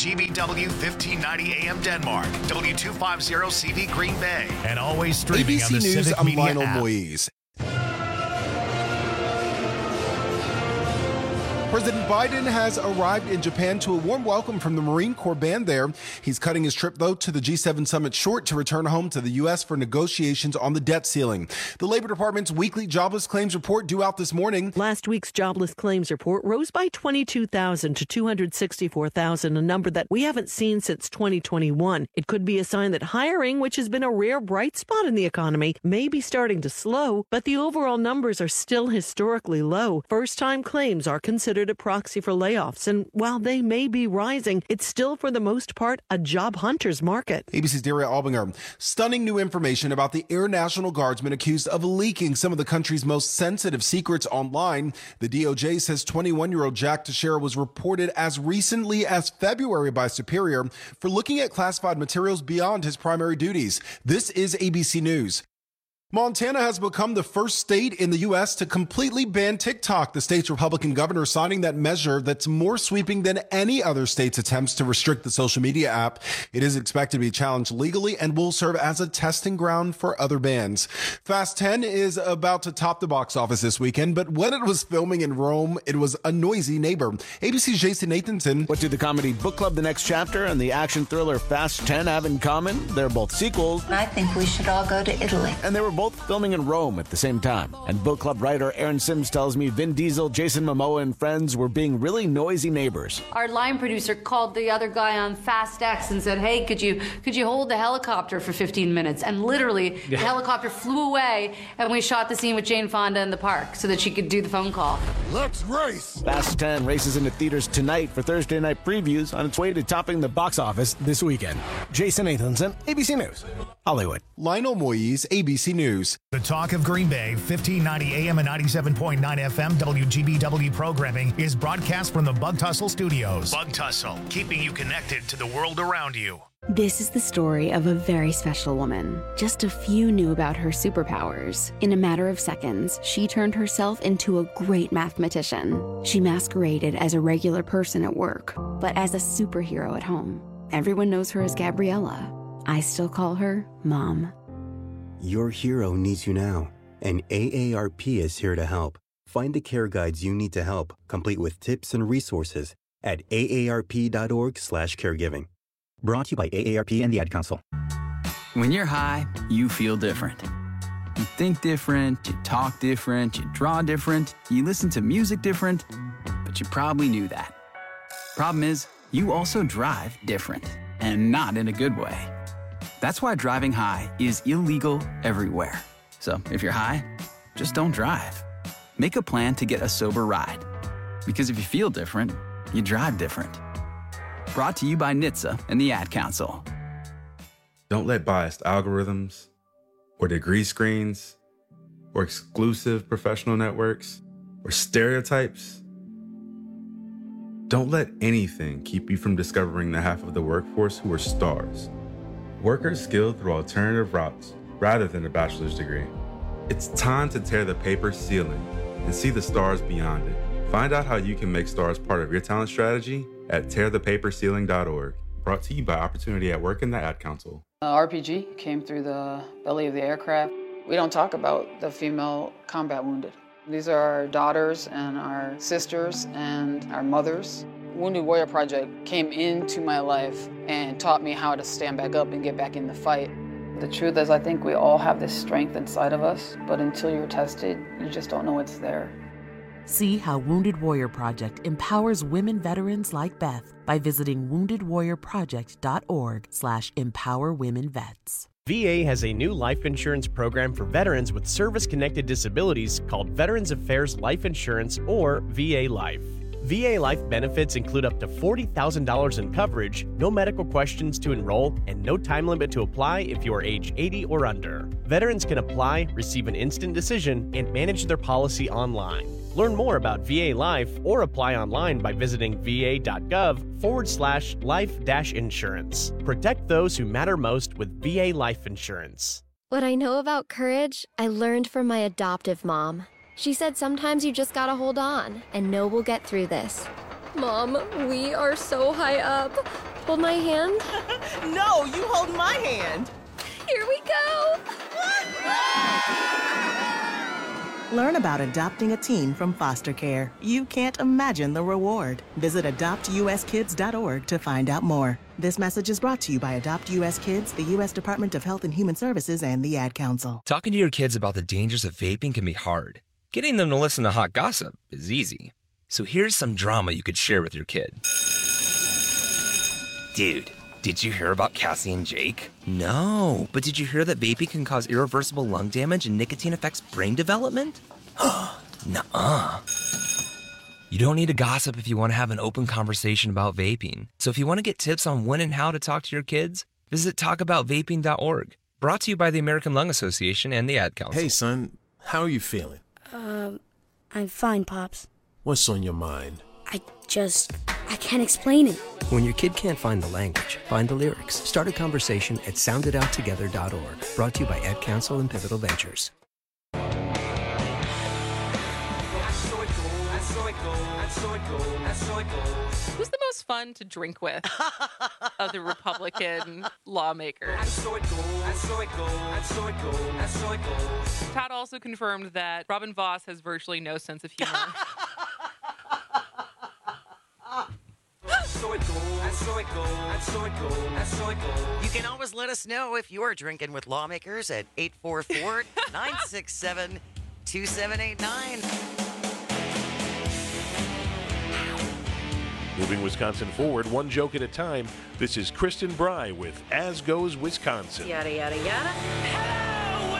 WGBW 1590 AM Denmark, W250 CV Green Bay, and always streaming ABC on the News, Civic I'm Media Lionel app. Moise. President Biden has arrived in Japan to a warm welcome from the Marine Corps band there. He's cutting his trip, though, to the G7 summit short to return home to the U.S. for negotiations on the debt ceiling. The Labor Department's weekly jobless claims report due out this morning. Last week's jobless claims report rose by 22,000 to 264,000, a number that we haven't seen since 2021. It could be a sign that hiring, which has been a rare bright spot in the economy, may be starting to slow, but the overall numbers are still historically low. First-time claims are considered a proxy for layoffs, and while they may be rising, it's still for the most part a job hunter's market. ABC's Daria Albinger. Stunning new information about the Air National Guardsman accused of leaking some of the country's most sensitive secrets online. The DOJ says 21-year-old Jack Teixeira was reported as recently as February by Superior for looking at classified materials beyond his primary duties. This is ABC News. Montana has become the first state in the U.S. to completely ban TikTok, the state's Republican governor signing that measure that's more sweeping than any other state's attempts to restrict the social media app. It is expected to be challenged legally and will serve as a testing ground for other bans. Fast 10 is about to top the box office this weekend, but when it was filming in Rome, it was a noisy neighbor. ABC's Jason Nathanson. What do the comedy Book Club The Next Chapter and the action thriller Fast 10 have in common? They're both sequels. I think we should all go to Italy. And they were both filming in Rome at the same time. And Book Club writer Aaron Sims tells me Vin Diesel, Jason Momoa, and friends were being really noisy neighbors. Our line producer called the other guy on Fast X and said, hey, could you hold the helicopter for 15 minutes? And literally, the helicopter flew away, and we shot the scene with Jane Fonda in the park so that she could do the phone call. Let's race! Fast 10 races into theaters tonight for Thursday night previews on its way to topping the box office this weekend. Jason Nathanson, ABC News, Hollywood. Lionel Moise, ABC News. The Talk of Green Bay, 1590 AM and 97.9 FM WGBW programming is broadcast from the Bug Tussle Studios. Bug Tussle, keeping you connected to the world around you. This is the story of a very special woman. Just a few knew about her superpowers. In a matter of seconds, she turned herself into a great mathematician. She masqueraded as a regular person at work, but as a superhero at home. Everyone knows her as Gabriella. I still call her Mom. Your hero needs you now, and AARP is here to help. Find the care guides you need to help, complete with tips and resources at aarp.org/caregiving. Brought to you by AARP and the Ad Council. When you're high, you feel different. You think different, you talk different, you draw different, you listen to music different, but you probably knew that. Problem is, you also drive different, and not in a good way. That's why driving high is illegal everywhere. So if you're high, just don't drive. Make a plan to get a sober ride. Because if you feel different, you drive different. Brought to you by NHTSA and the Ad Council. Don't let biased algorithms or degree screens or exclusive professional networks or stereotypes. Don't let anything keep you from discovering the half of the workforce who are stars. Workers skilled through alternative routes rather than a bachelor's degree. It's time to tear the paper ceiling and see the stars beyond it. Find out how you can make stars part of your talent strategy at tearthepaperceiling.org. Brought to you by Opportunity at Work and the Ad Council. RPG came through the belly of the aircraft. We don't talk about the female combat wounded. These are our daughters and our sisters and our mothers. Wounded Warrior Project came into my life and taught me how to stand back up and get back in the fight. The truth is, I think we all have this strength inside of us, but until you're tested, you just don't know it's there. See how Wounded Warrior Project empowers women veterans like Beth by visiting woundedwarriorproject.org/empowerwomenvets. VA has a new life insurance program for veterans with service-connected disabilities called Veterans Affairs Life Insurance, or VA Life. VA Life benefits include up to $40,000 in coverage, no medical questions to enroll, and no time limit to apply if you are age 80 or under. Veterans can apply, receive an instant decision, and manage their policy online. Learn more about VA Life or apply online by visiting va.gov/life-insurance. Protect those who matter most with VA Life Insurance. What I know about courage, I learned from my adoptive mom. She said sometimes you just gotta hold on and know we'll get through this. Mom, we are so high up. Hold my hand. No, you hold my hand. Here we go. Learn about adopting a teen from foster care. You can't imagine the reward. Visit adoptuskids.org to find out more. This message is brought to you by Adopt U.S. Kids, the U.S. Department of Health and Human Services, and the Ad Council. Talking to your kids about the dangers of vaping can be hard. Getting them to listen to hot gossip is easy. So here's some drama you could share with your kid. Dude, did you hear about Cassie and Jake? No, but did you hear that vaping can cause irreversible lung damage and nicotine affects brain development? Nuh-uh. You don't need to gossip if you want to have an open conversation about vaping. So if you want to get tips on when and how to talk to your kids, visit talkaboutvaping.org. Brought to you by the American Lung Association and the Ad Council. Hey, son, how are you feeling? I'm fine, Pops. What's on your mind? I can't explain it. When your kid can't find the language, find the lyrics. Start a conversation at sounditouttogether.org. Brought to you by Ad Council and Pivotal Ventures. Who's the most fun to drink with of the Republican lawmakers? Todd also confirmed that Robin Vos has virtually no sense of humor. You can always let us know if you're drinking with lawmakers at 844-967-2789. Moving Wisconsin forward, one joke at a time. This is Kristen Bry with As Goes Wisconsin. Yada, yada, yada. Hello,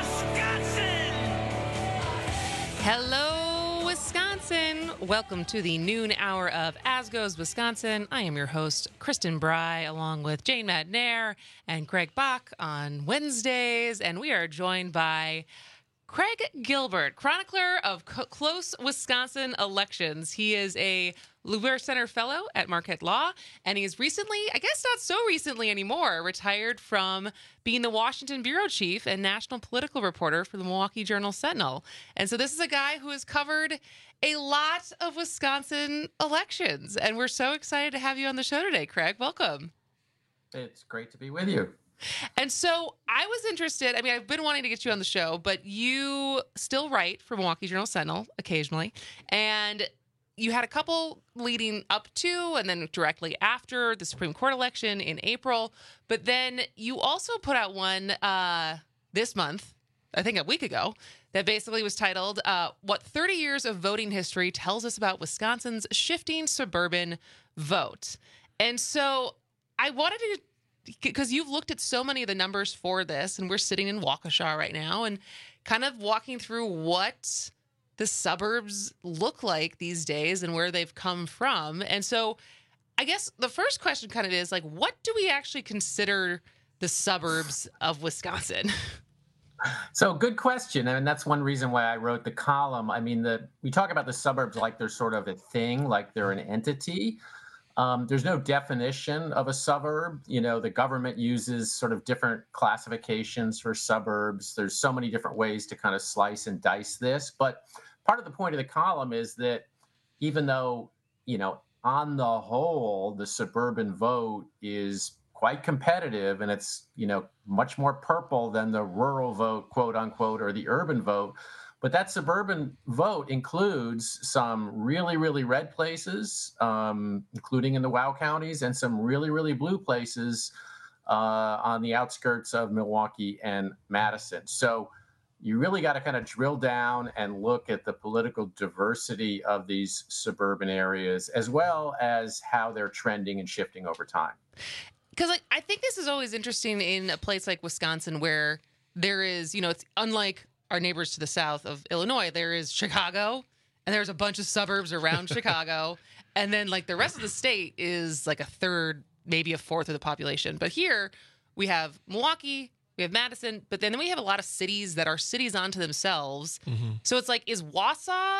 Wisconsin! Hello, Wisconsin! Welcome to the noon hour of As Goes Wisconsin. I am your host, Kristen Bry, along with Jane Madnair and Greg Bach on Wednesdays, and we are joined by Craig Gilbert, chronicler of close Wisconsin elections. He is a Luber Center Fellow at Marquette Law, and he's recently, I guess not so recently anymore, retired from being the Washington bureau chief and national political reporter for the Milwaukee Journal-Sentinel. And so this is a guy who has covered a lot of Wisconsin elections, and we're so excited to have you on the show today, Craig. Welcome. It's great to be with you. And so I was interested, I mean, I've been wanting to get you on the show, but you still write for Milwaukee Journal-Sentinel occasionally, and you had a couple leading up to and then directly after the Supreme Court election in April. But then you also put out one this month, I think a week ago, that basically was titled, What 30 Years of Voting History Tells Us About Wisconsin's Shifting Suburban Vote. And so I wanted to, because you've looked at so many of the numbers for this, and we're sitting in Waukesha right now and kind of walking through what the suburbs look like these days and where they've come from. And so I guess the first question kind of is like, what do we actually consider the suburbs of Wisconsin? So good question. And that's one reason why I wrote the column. I mean, we talk about the suburbs like they're sort of a thing, like they're an entity. There's no definition of a suburb. You know, the government uses sort of different classifications for suburbs. There's so many different ways to kind of slice and dice this. But part of the point of the column is that even though, you know, on the whole, the suburban vote is quite competitive and it's, you know, much more purple than the rural vote, quote unquote, or the urban vote. But that suburban vote includes some really, really red places, including in the WOW counties, and some really, really blue places on the outskirts of Milwaukee and Madison. So you really got to kind of drill down and look at the political diversity of these suburban areas, as well as how they're trending and shifting over time. Because I think this is always interesting in a place like Wisconsin where there is, you know, it's unlike our neighbors to the south of Illinois. There is Chicago, and there's a bunch of suburbs around Chicago. And then like the rest of the state is like a third, maybe a fourth of the population. But here we have Milwaukee, we have Madison, but then we have a lot of cities that are cities unto themselves. Mm-hmm. So it's like, is Wausau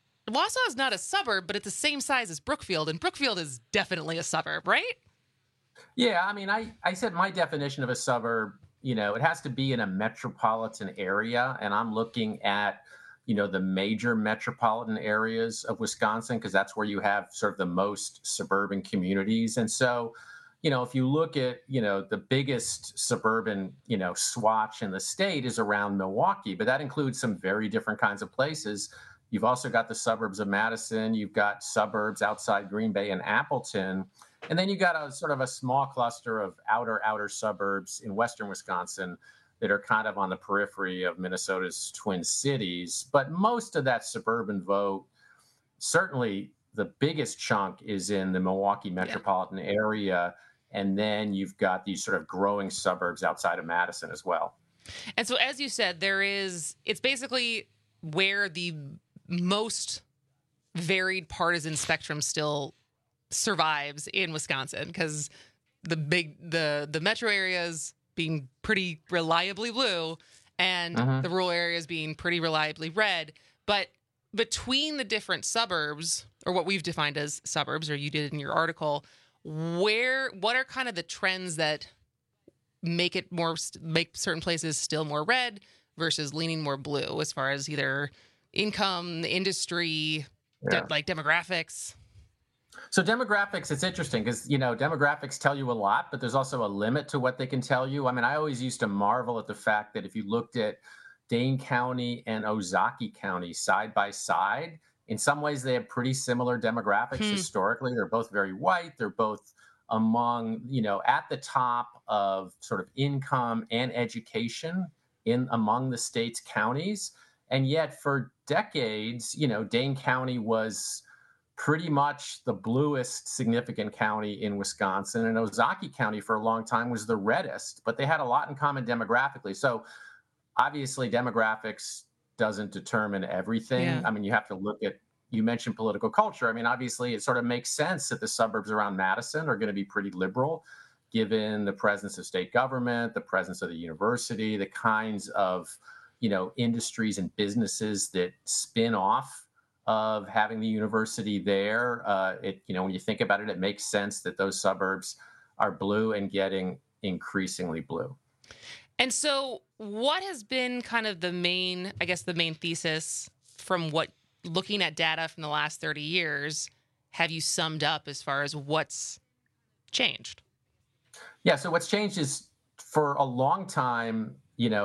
is not a suburb, but it's the same size as Brookfield, and Brookfield is definitely a suburb, right? Yeah, I mean, I said my definition of a suburb, you know, it has to be in a metropolitan area, and I'm looking at, the major metropolitan areas of Wisconsin, because that's where you have sort of the most suburban communities. And so, if you look at, the biggest suburban, swatch in the state is around Milwaukee, but that includes some very different kinds of places. You've also got the suburbs of Madison. You've got suburbs outside Green Bay and Appleton. And then you got a sort of a small cluster of outer suburbs in western Wisconsin that are kind of on the periphery of Minnesota's Twin Cities. But most of that suburban vote, certainly the biggest chunk, is in the Milwaukee metropolitan area. And then you've got these sort of growing suburbs outside of Madison as well. And so, as you said, it's basically where the most varied partisan spectrum still survives in Wisconsin, because the metro areas being pretty reliably blue and the rural areas being pretty reliably red. But between the different suburbs, or what we've defined as suburbs, or you did in your article, what are kind of the trends that make certain places still more red versus leaning more blue, as far as either income, industry, like demographics? So demographics, it's interesting because, demographics tell you a lot, but there's also a limit to what they can tell you. I mean, I always used to marvel at the fact that if you looked at Dane County and Ozaukee County side by side, in some ways they have pretty similar demographics historically. They're both very white. They're both among, at the top of sort of income and education among the state's counties. And yet for decades, Dane County was pretty much the bluest significant county in Wisconsin, and Ozaukee County for a long time was the reddest, but they had a lot in common demographically. So obviously demographics doesn't determine everything. Yeah. I mean, you have to look at, you mentioned political culture. I mean, obviously it sort of makes sense that the suburbs around Madison are going to be pretty liberal, given the presence of state government, the presence of the university, the kinds of, industries and businesses that spin off of having the university there. When you think about it, it makes sense that those suburbs are blue and getting increasingly blue. And so what has been kind of the main thesis from looking at data from the last 30 years, have you summed up as far as what's changed? Yeah, so what's changed is, for a long time,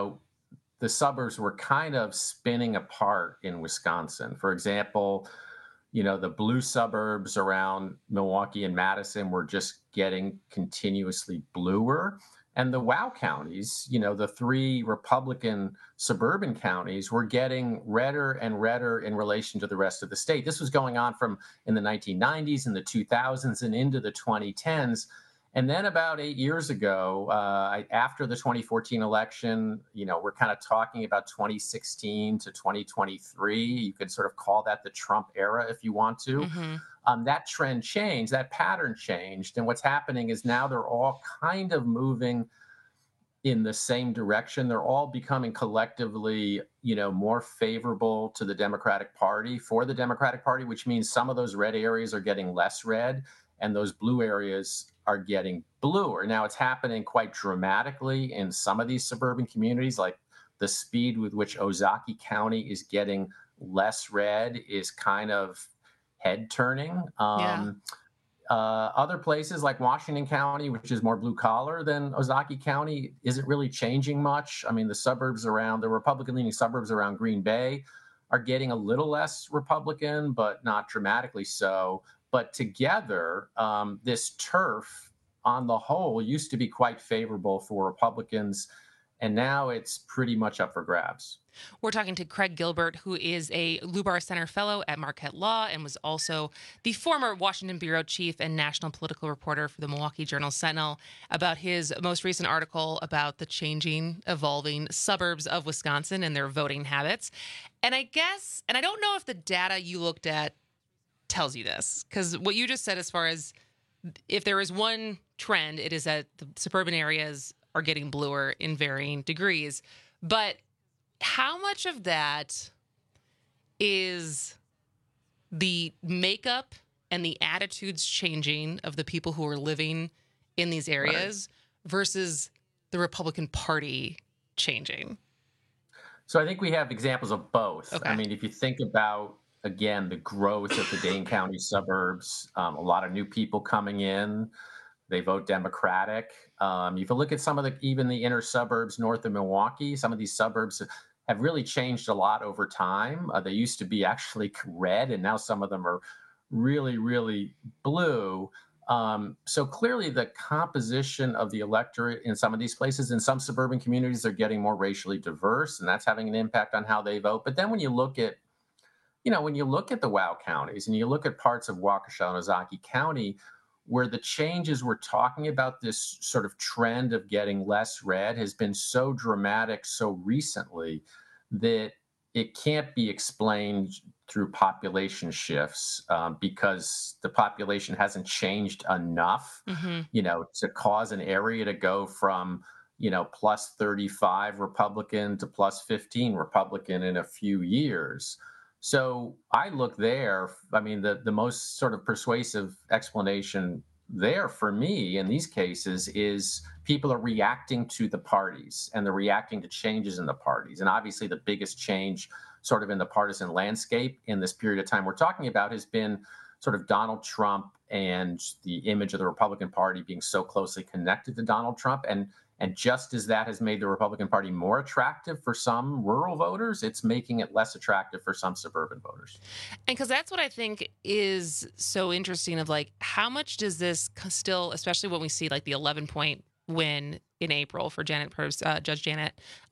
the suburbs were kind of spinning apart in Wisconsin. For example, the blue suburbs around Milwaukee and Madison were just getting continuously bluer. And the WOW counties, the three Republican suburban counties, were getting redder and redder in relation to the rest of the state. This was going on from in the 1990s and the 2000s and into the 2010s. And then about 8 years ago, after the 2014 election, we're kind of talking about 2016 to 2023. You could sort of call that the Trump era if you want to. That trend changed, that pattern changed. And what's happening is now they're all kind of moving in the same direction. They're all becoming collectively, more favorable to the Democratic Party, which means some of those red areas are getting less red and those blue areas are getting bluer. Now, it's happening quite dramatically in some of these suburban communities, like the speed with which Ozaukee County is getting less red is kind of head turning. Other places like Washington County, which is more blue collar than Ozaukee County, isn't really changing much. I mean, the Republican leaning suburbs around Green Bay are getting a little less Republican, but not dramatically so. But together, this turf on the whole used to be quite favorable for Republicans, and now it's pretty much up for grabs. We're talking to Craig Gilbert, who is a Lubar Center Fellow at Marquette Law and was also the former Washington Bureau Chief and national political reporter for the Milwaukee Journal-Sentinel, about his most recent article about the changing, evolving suburbs of Wisconsin and their voting habits. And I don't know if the data you looked at tells you this, because what you just said, as far as if there is one trend, it is that the suburban areas are getting bluer in varying degrees. But how much of that is the makeup and the attitudes changing of the people who are living in these areas versus the Republican Party changing? So I think we have examples of both. Okay. I mean, if you think about, again, the growth of the Dane County suburbs, a lot of new people coming in, they vote Democratic. If you look at some of even the inner suburbs north of Milwaukee, some of these suburbs have really changed a lot over time. They used to be actually red, and now some of them are really, really blue. So clearly the composition of the electorate in some of these places, in some suburban communities, are getting more racially diverse, and that's having an impact on how they vote. But then when you look at, when you look at the WOW counties and you look at parts of Waukesha and Ozaukee County, where the changes we're talking about, this sort of trend of getting less red, has been so dramatic so recently that it can't be explained through population shifts because the population hasn't changed enough, to cause an area to go from, plus 35 Republican to plus 15 Republican in a few years. So I look there, I mean, the most sort of persuasive explanation there for me in these cases is people are reacting to the parties and they're reacting to changes in the parties. And obviously the biggest change sort of in the partisan landscape in this period of time we're talking about has been sort of Donald Trump and the image of the Republican Party being so closely connected to Donald Trump. And just as that has made the Republican Party more attractive for some rural voters, it's making it less attractive for some suburban voters. And because that's what I think is so interesting of like, how much does this still, especially when we see like the 11-point win in April for Judge Janet,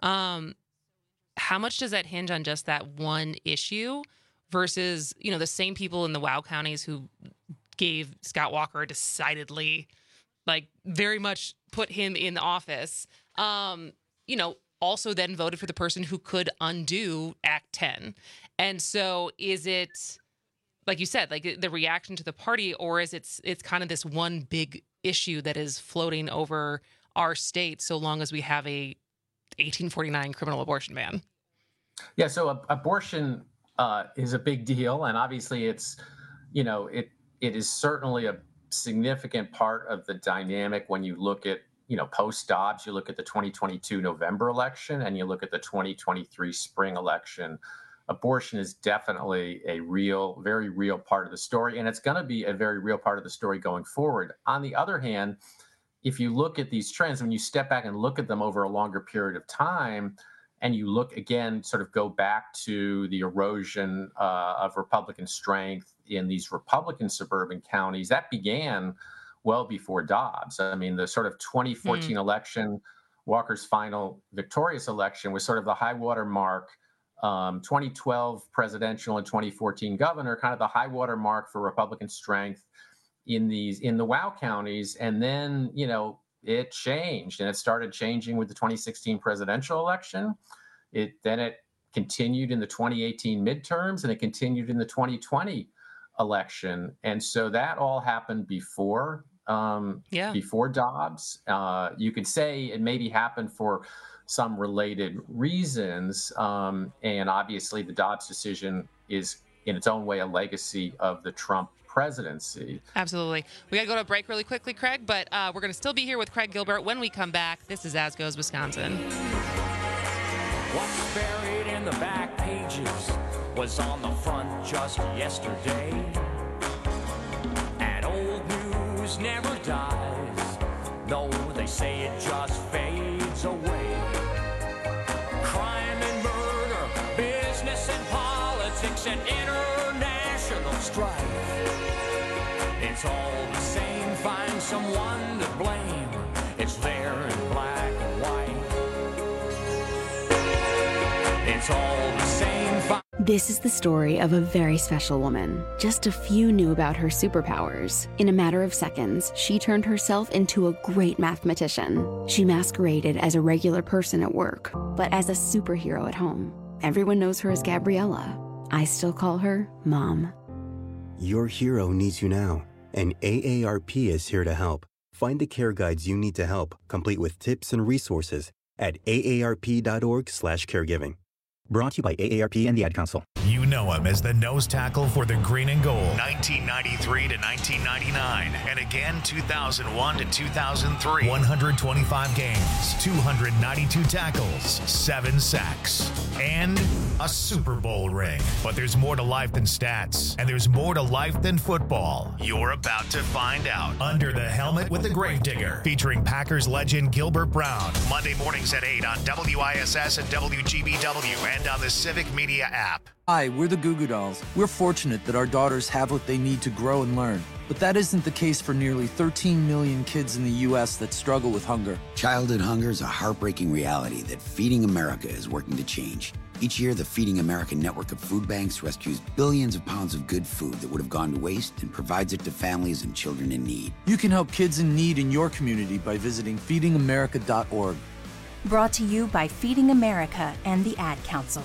how much does that hinge on just that one issue versus, the same people in the WOW counties who gave Scott Walker a decidedly, like very much put him in the office, also then voted for the person who could undo Act 10. And so is it, like you said, like the reaction to the party, or is it's kind of this one big issue that is floating over our state so long as we have a 1849 criminal abortion ban? Yeah, so abortion is a big deal. And obviously it's, it is certainly a significant part of the dynamic when you look at, post Dobbs, you look at the 2022 November election and you look at the 2023 spring election. Abortion is definitely a very real part of the story, and it's going to be a very real part of the story going forward. On the other hand, if you look at these trends, when you step back and look at them over a longer period of time, and you look again, sort of go back to the erosion of Republican strength in these Republican suburban counties, that began well before Dobbs. I mean, the sort of 2014 election, Walker's final victorious election, was sort of the high water mark. 2012 presidential and 2014 governor, kind of the high water mark for Republican strength in the WOW counties. And then, it changed, and it started changing with the 2016 presidential election. Then it continued in the 2018 midterms, and it continued in the 2020 election. And so that all happened before Dobbs. You could say it maybe happened for some related reasons. And obviously the Dobbs decision is in its own way a legacy of the Trump presidency. Absolutely. We got to go to a break really quickly, Craig, but we're going to still be here with Craig Gilbert when we come back. This is As Goes Wisconsin. What's buried in the back pages was on the front just yesterday. And old news never dies, though they say it just fades away. Crime and murder, business and politics and international strife. It's all the same, find someone to blame. It's there in black and white. It's all the same. This is the story of a very special woman. Just a few knew about her superpowers. In a matter of seconds, she turned herself into a great mathematician. She masqueraded as a regular person at work, but as a superhero at home. Everyone knows her as Gabriella. I still call her Mom. Your hero needs you now, and AARP is here to help. Find the care guides you need to help, complete with tips and resources at aarp.org/caregiving. Brought to you by AARP and the Ad Council. You know him as the nose tackle for the green and gold, 1993 to 1999, and again 2001 to 2003. 125 games, 292 tackles, 7 sacks, and a Super Bowl ring. But there's more to life than stats, and there's more to life than football. You're about to find out. Under the Helmet with the Gravedigger, featuring Packers legend Gilbert Brown. Monday mornings at 8 on WISS and WGBW and on the Civic Media app. Hi, we're the Goo Goo Dolls. We're fortunate that our daughters have what they need to grow and learn. But that isn't the case for nearly 13 million kids in the U.S. that struggle with hunger. Childhood hunger is a heartbreaking reality that Feeding America is working to change. Each year, the Feeding America network of food banks rescues billions of pounds of good food that would have gone to waste and provides it to families and children in need. You can help kids in need in your community by visiting feedingamerica.org. Brought to you by Feeding America and the Ad Council.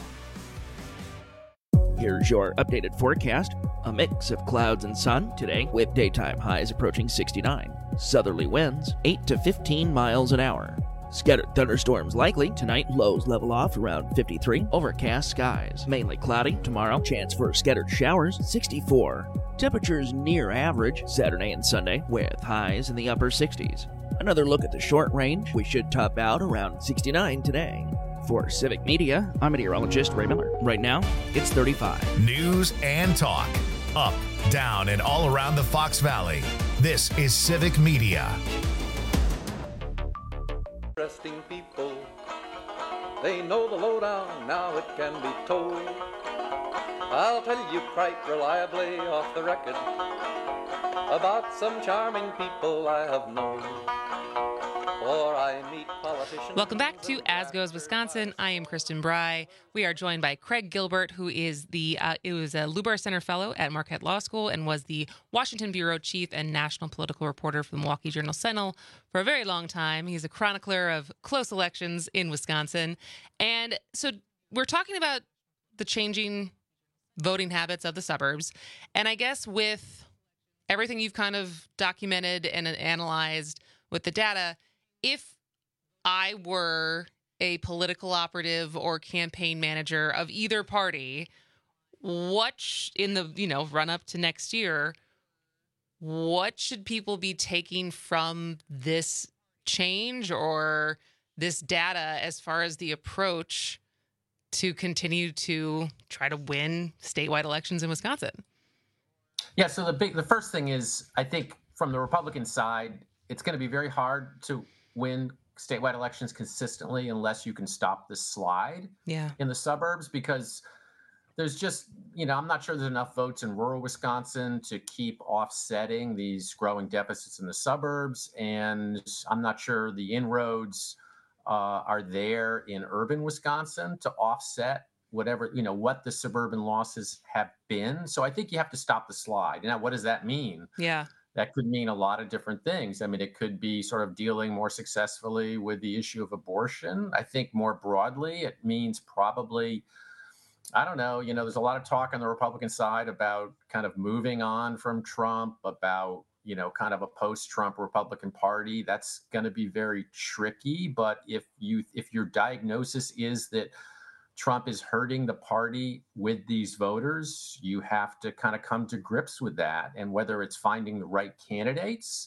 Here's your updated forecast. A mix of clouds and sun today with daytime highs approaching 69. Southerly winds 8 to 15 miles an hour. Scattered thunderstorms likely tonight. Lows level off around 53. Overcast skies. Mainly cloudy tomorrow. Chance for scattered showers 64. Temperatures near average Saturday and Sunday with highs in the upper 60s. Another look at the short range. We should top out around 69 today. For Civic Media, I'm meteorologist Ray Miller. Right now, it's 35. News and talk. Up, down, and all around the Fox Valley. This is Civic Media. Interesting people, they know the lowdown, now it can be told. I'll tell you quite reliably off the record about some charming people I have known. Or I meet politicians. Welcome back to As Goes Wisconsin. I am Kristen Bry. We are joined by Craig Gilbert, who is a Lubar Center Fellow at Marquette Law School and was the Washington Bureau Chief and National Political Reporter for the Milwaukee Journal-Sentinel for a very long time. He's a chronicler of close elections in Wisconsin. And so we're talking about the changing voting habits of the suburbs. And I guess with everything you've kind of documented and analyzed with the data, if I were a political operative or campaign manager of either party, what in the run up to next year, what should people be taking from this change or this data as far as the approach to continue to try to win statewide elections in Wisconsin? Yeah, so the first thing is, I think from the Republican side, it's going to be very hard to win statewide elections consistently unless you can stop the slide in the suburbs, because there's just, I'm not sure there's enough votes in rural Wisconsin to keep offsetting these growing deficits in the suburbs. And I'm not sure the inroads are there in urban Wisconsin to offset whatever, what the suburban losses have been. So I think you have to stop the slide. Now, what does that mean? Yeah. That could mean a lot of different things. I mean, it could be sort of dealing more successfully with the issue of abortion. I think more broadly, it means probably, I don't know, there's a lot of talk on the Republican side about kind of moving on from Trump, about, kind of a post-Trump Republican Party. That's going to be very tricky. But if your diagnosis is that Trump is hurting the party with these voters, you have to kind of come to grips with that. And whether it's finding the right candidates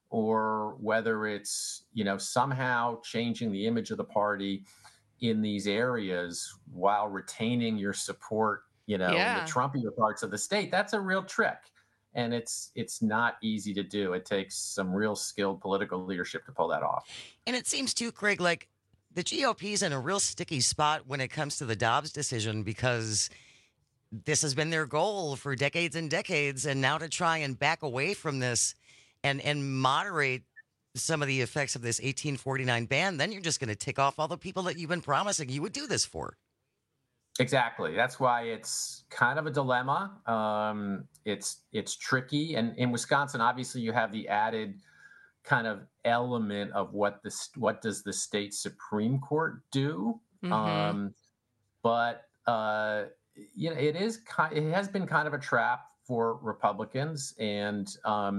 or whether it's, somehow changing the image of the party in these areas while retaining your support, in the Trumpier parts of the state, that's a real trick. And it's not easy to do. It takes some real skilled political leadership to pull that off. And it seems too, Craig, like the GOP's in a real sticky spot when it comes to the Dobbs decision, because this has been their goal for decades and decades. And now to try and back away from this and moderate some of the effects of this 1849 ban, then you're just going to tick off all the people that you've been promising you would do this for. Exactly. That's why it's kind of a dilemma. It's tricky. And in Wisconsin, obviously, you have the added kind of element of what does the state Supreme Court do? Mm-hmm. It has been kind of a trap for Republicans, and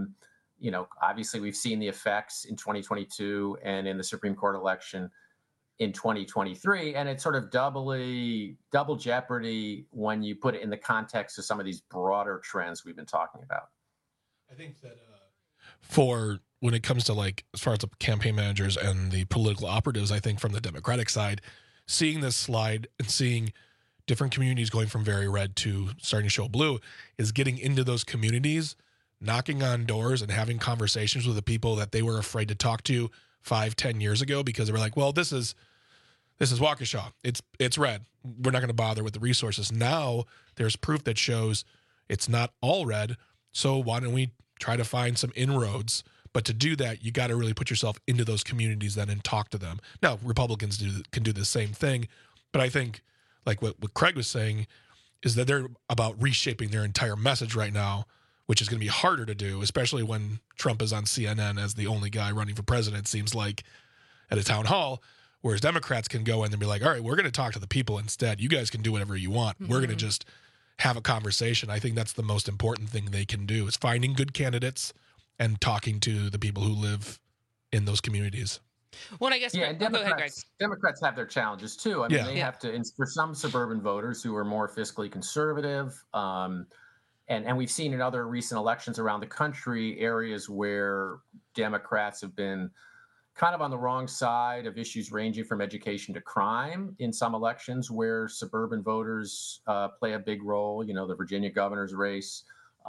obviously we've seen the effects in 2022 and in the Supreme Court election in 2023, and it's sort of double jeopardy when you put it in the context of some of these broader trends we've been talking about. I think that for when it comes to like as far as the campaign managers and the political operatives, I think from the Democratic side, seeing this slide and seeing different communities going from very red to starting to show blue is getting into those communities, knocking on doors and having conversations with the people that they were afraid to talk to 5-10 years ago because they were like, well, this is Waukesha. It's red. We're not going to bother with the resources. Now there's proof that shows it's not all red. So why don't we try to find some inroads? But to do that, you got to really put yourself into those communities then and talk to them. Now, Republicans can do the same thing. But I think like what Craig was saying is that they're about reshaping their entire message right now, which is going to be harder to do, especially when Trump is on CNN as the only guy running for president, seems like, at a town hall, whereas Democrats can go in and be like, all right, we're going to talk to the people instead. You guys can do whatever you want. Mm-hmm. We're going to just have a conversation. I think that's the most important thing they can do is finding good candidates and talking to the people who live in those communities. Well, I guess and Democrats have their challenges too. I mean, they have to, for some suburban voters who are more fiscally conservative, and we've seen in other recent elections around the country areas where Democrats have been kind of on the wrong side of issues ranging from education to crime in some elections where suburban voters play a big role. You know, the Virginia governor's race,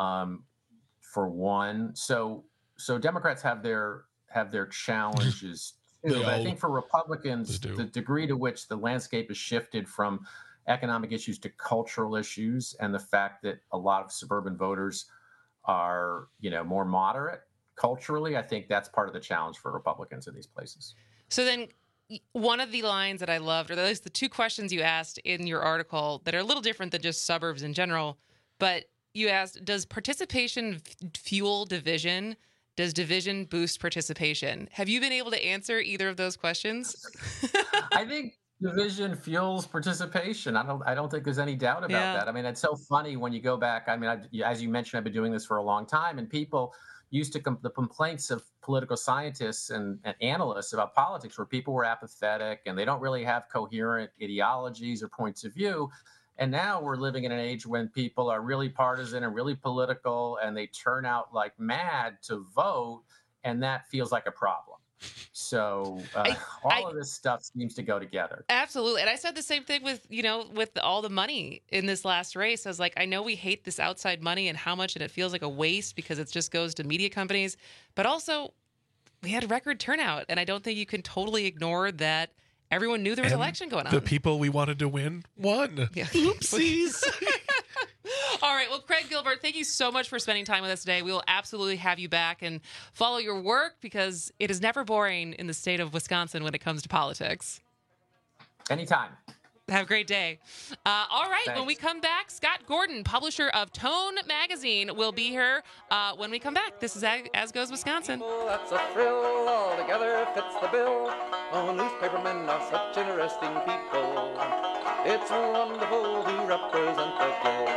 for one. So Democrats have their challenges too. But I think for Republicans, the degree to which the landscape has shifted from economic issues to cultural issues, and the fact that a lot of suburban voters are, more moderate culturally, I think that's part of the challenge for Republicans in these places. So then one of the lines that I loved, or at least the two questions you asked in your article that are a little different than just suburbs in general, but you asked, does participation fuel division? Does division boost participation? Have you been able to answer either of those questions? I think division fuels participation. I don't think there's any doubt about that. I mean, it's so funny when you go back. I mean, as you mentioned, I've been doing this for a long time, and people used to the complaints of political scientists and analysts about politics where people were apathetic and they don't really have coherent ideologies or points of view. And now we're living in an age when people are really partisan and really political, and they turn out like mad to vote, and that feels like a problem. So all of this stuff seems to go together. Absolutely. And I said the same thing with all the money in this last race. I was like, I know we hate this outside money and how much, and it feels like a waste because it just goes to media companies. But also, we had record turnout, and I don't think you can totally ignore that. Everyone knew there was an election going on. The people we wanted to win won. Yeah. Oopsies. All right. Well, Craig Gilbert, thank you so much for spending time with us today. We will absolutely have you back and follow your work because it is never boring in the state of Wisconsin when it comes to politics. Anytime. Have a great day. All right. Thanks. When we come back, Scott Gordon, publisher of Tone Magazine, will be here when we come back. This is As Goes Wisconsin. That's a thrill, altogether fits the bill. Oh, newspapermen are such interesting people. It's wonderful to represent the globe.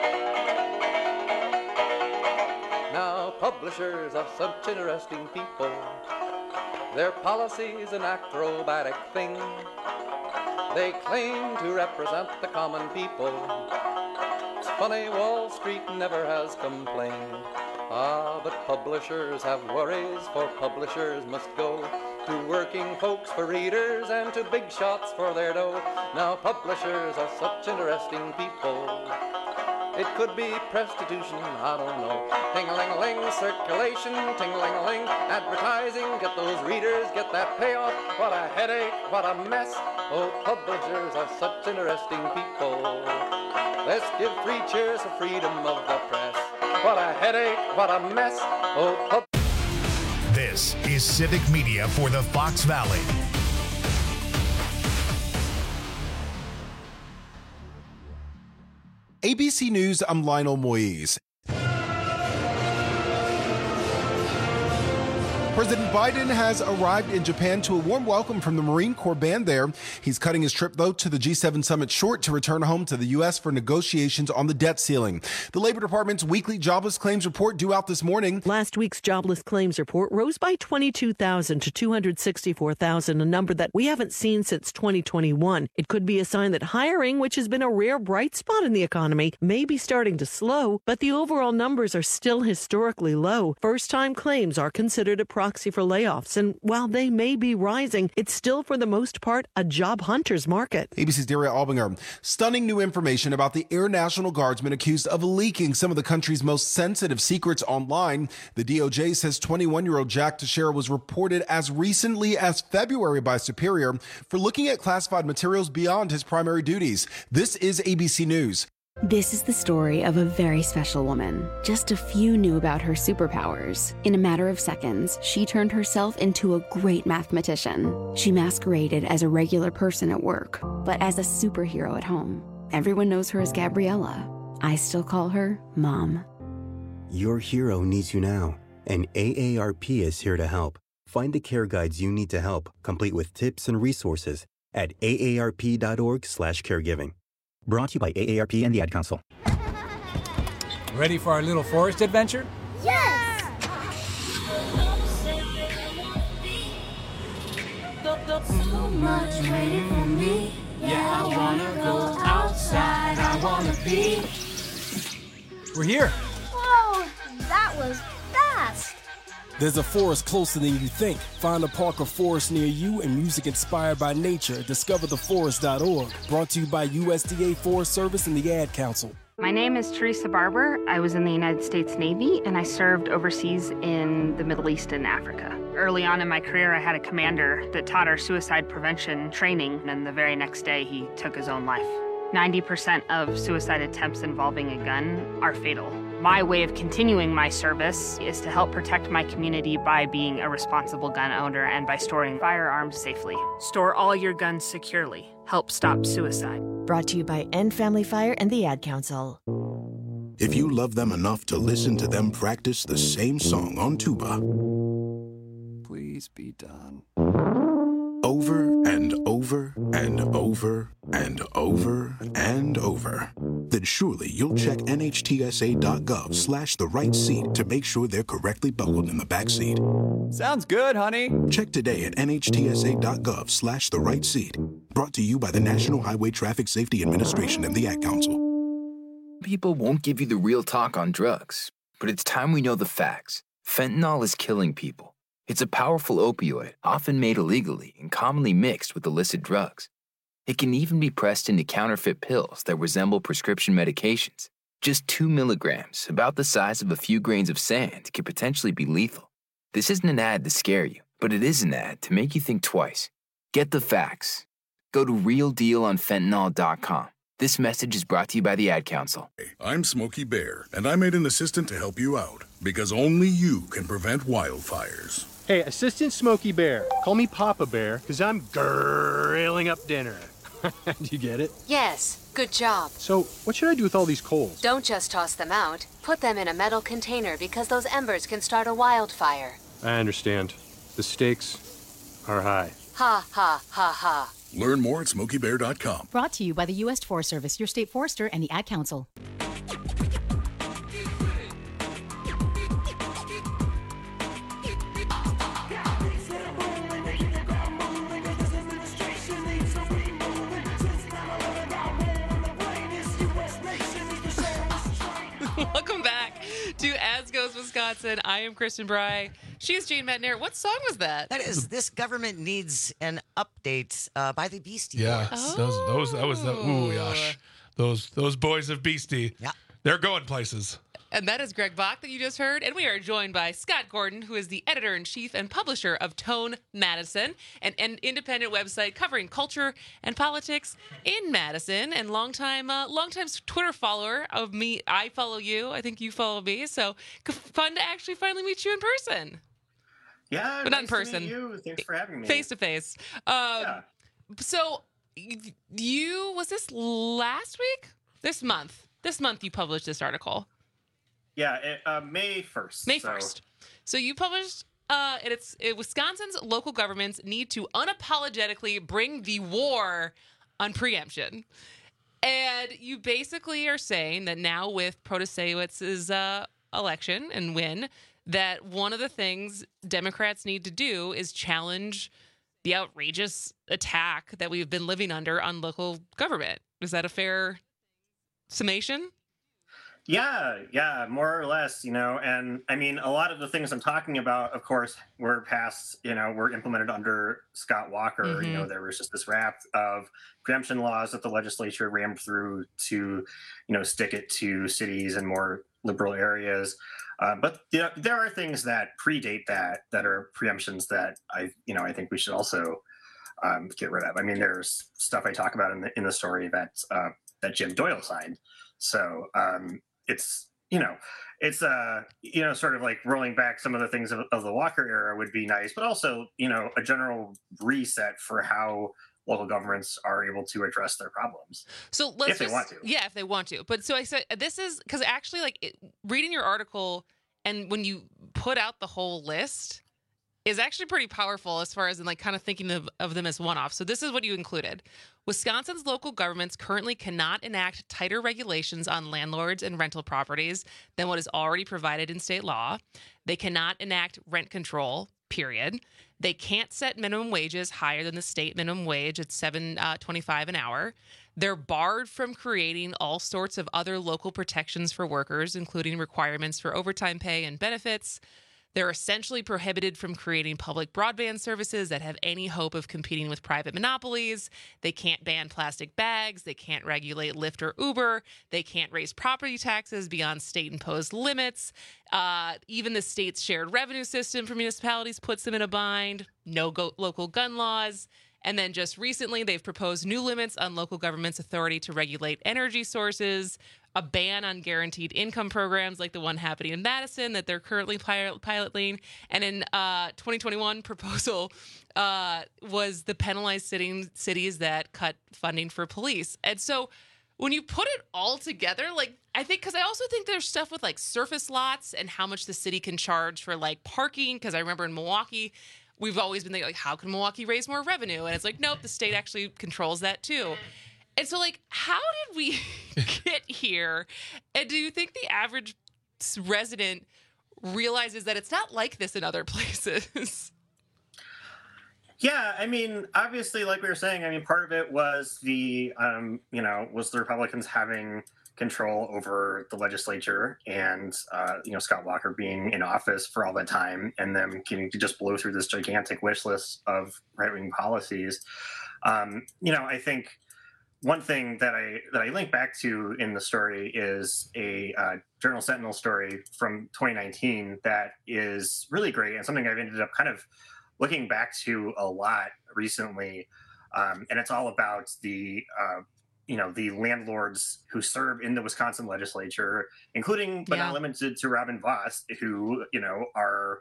Now, publishers are such interesting people. Their policy's an acrobatic thing. They claim to represent the common people. It's funny, Wall Street never has complained. But publishers have worries, for publishers must go to working folks for readers and to big shots for their dough. Now publishers are such interesting people. It could be prostitution, I don't know. Ting-a-ling-a-ling, circulation, ting-a-ling-a-ling, advertising, get those readers, get that payoff. What a headache, what a mess. Oh, publishers are such interesting people. Let's give 3 cheers for freedom of the press. What a headache, what a mess. Oh, This is Civic Media for the Fox Valley. ABC News, I'm Lionel Moise. President Biden has arrived in Japan to a warm welcome from the Marine Corps band there. He's cutting his trip, though, to the G7 summit short to return home to the U.S. for negotiations on the debt ceiling. The Labor Department's weekly jobless claims report due out this morning. Last week's jobless claims report rose by 22,000 to 264,000, a number that we haven't seen since 2021. It could be a sign that hiring, which has been a rare bright spot in the economy, may be starting to slow, but the overall numbers are still historically low. First-time claims are considered a proxy for layoffs, and while they may be rising, it's still for the most part a job hunter's market. ABC's Daria Albinger. Stunning new information about the Air National Guardsman accused of leaking some of the country's most sensitive secrets online. The DOJ says 21-year-old Jack Teixeira was reported as recently as February by Superior for looking at classified materials beyond his primary duties. This is ABC News. This is the story of a very special woman. Just a few knew about her superpowers. In a matter of seconds, she turned herself into a great mathematician. She masqueraded as a regular person at work, but as a superhero at home. Everyone knows her as Gabriella. I still call her Mom. Your hero needs you now, and AARP is here to help. Find the care guides you need to help, complete with tips and resources at aarp.org/caregiving. Brought to you by AARP and the Ad Council. Ready for our little forest adventure? Yes! So much waiting for me. Yeah, I wanna go outside. I wanna be. We're here. Whoa, that was fast. There's a forest closer than you think. Find a park or forest near you and music inspired by nature at discovertheforest.org. Brought to you by USDA Forest Service and the Ad Council. My name is Teresa Barber. I was in the United States Navy, and I served overseas in the Middle East and Africa. Early on in my career, I had a commander that taught our suicide prevention training, and the very next day, he took his own life. 90% of suicide attempts involving a gun are fatal. My way of continuing my service is to help protect my community by being a responsible gun owner and by storing firearms safely. Store all your guns securely. Help stop suicide. Brought to you by End Family Fire and the Ad Council. If you love them enough to listen to them practice the same song on tuba, please be done. Over and over and over and over and over, then surely you'll check NHTSA.gov/the right seat to make sure they're correctly buckled in the back seat. Sounds good, honey. Check today at NHTSA.gov/the right seat. Brought to you by the National Highway Traffic Safety Administration and the Ad Council. People won't give you the real talk on drugs, but it's time we know the facts. Fentanyl is killing people. It's a powerful opioid, often made illegally and commonly mixed with illicit drugs. It can even be pressed into counterfeit pills that resemble prescription medications. Just 2 milligrams, about the size of a few grains of sand, can potentially be lethal. This isn't an ad to scare you, but it is an ad to make you think twice. Get the facts. Go to realdealonfentanyl.com. This message is brought to you by the Ad Council. I'm Smokey Bear, and I made an assistant to help you out, because only you can prevent wildfires. Hey, Assistant Smokey Bear. Call me Papa Bear, because I'm grilling up dinner. Do you get it? Yes, good job. So, what should I do with all these coals? Don't just toss them out. Put them in a metal container because those embers can start a wildfire. I understand. The stakes are high. Ha, ha, ha, ha. Learn more at SmokeyBear.com. Brought to you by the U.S. Forest Service, your state forester, and the Ad Council. Welcome back to As Goes Wisconsin. I am Kristen Bry. She's Jane Metner. What song was that? That is This Government Needs an Update by the Beastie Boys. Yeah, that was the ooh gosh. Those boys of Beastie. Yeah. They're going places. And that is Greg Bach that you just heard. And we are joined by Scott Gordon, who is the editor-in-chief and publisher of Tone Madison, an independent website covering culture and politics in Madison, and longtime Twitter follower of me. I follow you. I think you follow me. So fun to actually finally meet you in person. Yeah, but nice not in person. To meet you. Thanks for having me. Face to face. So you was this last week? This month you published this article. Yeah, May 1st. May 1st. So you published Wisconsin's local governments need to unapologetically bring the war on preemption. And you basically are saying that now with Protasiewicz's election and win, that one of the things Democrats need to do is challenge the outrageous attack that we've been living under on local government. Is that a fair summation? Yeah, more or less, and I mean, a lot of the things I'm talking about, of course, were passed, were implemented under Scott Walker. Mm-hmm. There was just this raft of preemption laws that the legislature rammed through to, stick it to cities and more liberal areas. But there are things that predate that are preemptions that I think we should also get rid of. I mean, there's stuff I talk about in the story that Jim Doyle signed. So it's sort of like rolling back some of the things of the Walker era would be nice, but also, a general reset for how local governments are able to address their problems. So if they want to. Yeah, if they want to. But so I said, this is because actually reading your article and when you put out the whole list is actually pretty powerful as far as kind of thinking of them as one-off. So this is what you included. Wisconsin's local governments currently cannot enact tighter regulations on landlords and rental properties than what is already provided in state law. They cannot enact rent control, period. They can't set minimum wages higher than the state minimum wage at $7.25 an hour. They're barred from creating all sorts of other local protections for workers, including requirements for overtime pay and benefits. They're essentially prohibited from creating public broadband services that have any hope of competing with private monopolies. They can't ban plastic bags. They can't regulate Lyft or Uber. They can't raise property taxes beyond state-imposed limits. Even the state's shared revenue system for municipalities puts them in a bind. No local gun laws. And then just recently, they've proposed new limits on local government's authority to regulate energy sources, a ban on guaranteed income programs like the one happening in Madison that they're currently piloting. And in 2021, proposal was the penalized cities that cut funding for police. And so when you put it all together, I think, because I also think there's stuff with surface lots and how much the city can charge for parking. Because I remember in Milwaukee, we've always been thinking, how can Milwaukee raise more revenue? And it's nope, the state actually controls that too. And so, how did we get here? And do you think the average resident realizes that it's not like this in other places? Yeah, I mean, obviously, like we were saying, part of it was the Republicans having control over the legislature and, Scott Walker being in office for all that time and them getting to just blow through this gigantic wish list of right-wing policies. I think one thing that I link back to in the story is a Journal Sentinel story from 2019 that is really great and something I've ended up kind of looking back to a lot recently. And it's all about the landlords who serve in the Wisconsin legislature, including but not limited to Robin Vos, who are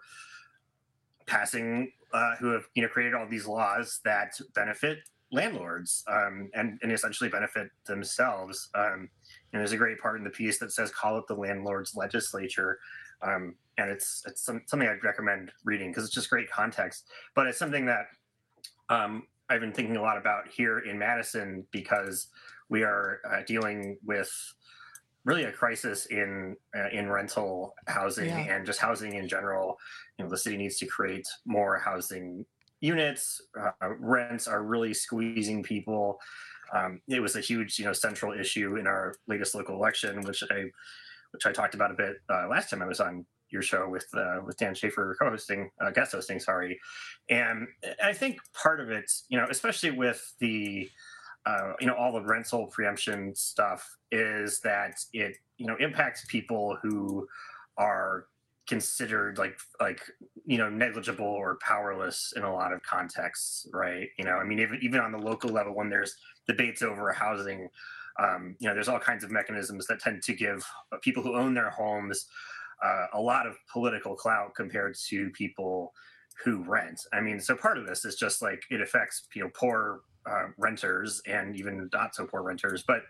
passing, who have created all these laws that benefit landlords and essentially benefit themselves. There's a great part in the piece that says, "Call it the landlord's legislature," and it's something I'd recommend reading because it's just great context. But it's something that I've been thinking a lot about here in Madison because we are dealing with really a crisis in rental housing and just housing in general. The city needs to create more housing units. Rents are really squeezing people. It was a huge, central issue in our latest local election, which I talked about a bit last time I was on your show with Dan Schaefer guest hosting, sorry. And I think part of it, especially with the, all the rental preemption stuff is that it, impacts people who are considered negligible or powerless in a lot of contexts, right? Even on the local level, when there's debates over housing, there's all kinds of mechanisms that tend to give people who own their homes a lot of political clout compared to people who rent. So part of this is just it affects poor renters and even not so poor renters. But